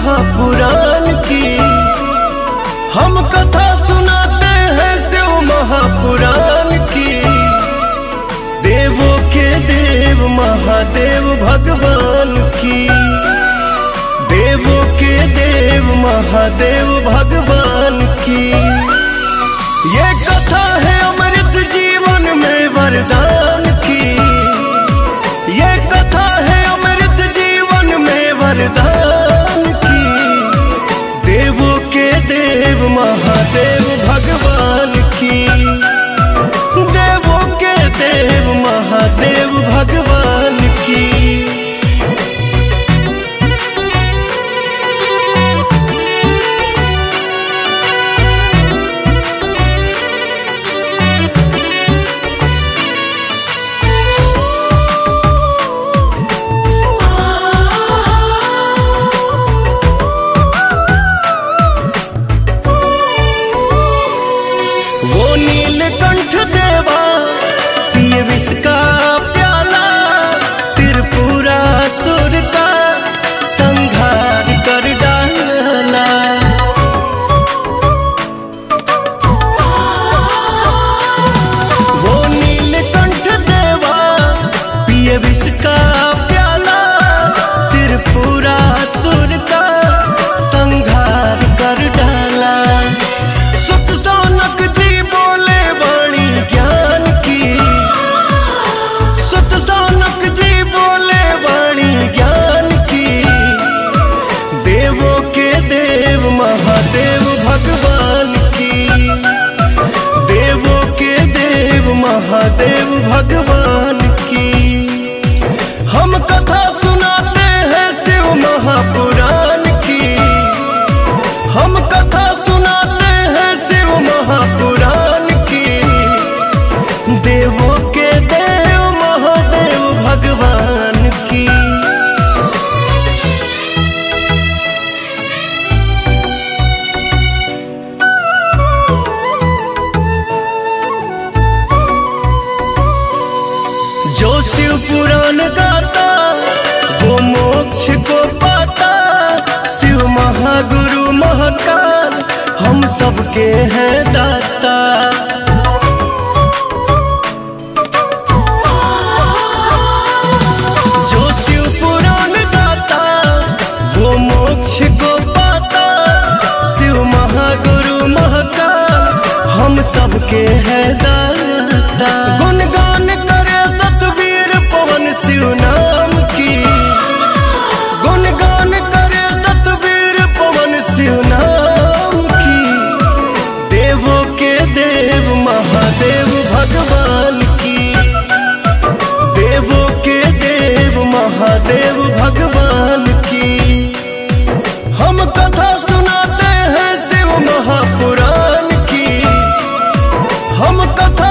महापुराण की। हम कथा सुनाते हैं शिव महापुराण की। देवों के देव महादेव भगवान की। देवों के देव महादेव भगवान की। ये कथा है अमृत जीवन में वरदान की। ये कथा है अमृत जीवन में वरदान की। देवों के देव महादेव भगवान की। देवों के देव महादेव भगवान की। वो नीलकंठ देवा पिए विष का प्याला। त्रिपुरासुर का संहार कर डाला। वो नीलकंठ देवा पिए विष का प्याला। त्रिपुरासुर का संहार कर डाला। सुत सौनक जी बोले वाणी ज्ञान की। सुत सौनक जी बोले वाणी ज्ञान की। देवों के देव महादेव भगवान की। देवों के देव महादेव भगवान की। हम कथा सुनाते हैं शिव महापुराण की। हम कथा सुनाते हैं शिव महापुराण की। देवों के देव महादेव भगवान की। जो शिव पुराण गाता वो मोक्ष को पाता। शिव महागुरु महाकाल हम सबके हैं दाता। जो शिव पुराण गाता वो मोक्ष को पाता। शिव महागुरु महाकाल हम सबके हैं दाता। गुणगान करे सतवीर पवन शिव नाम की। गुणगान करे सतवीर पवन शिव नाम की। देवों के देव महादेव भगवान की। देवों के देव महादेव भगवान की। हम कथा सुनाते हैं शिव महापुराण की। हम कथा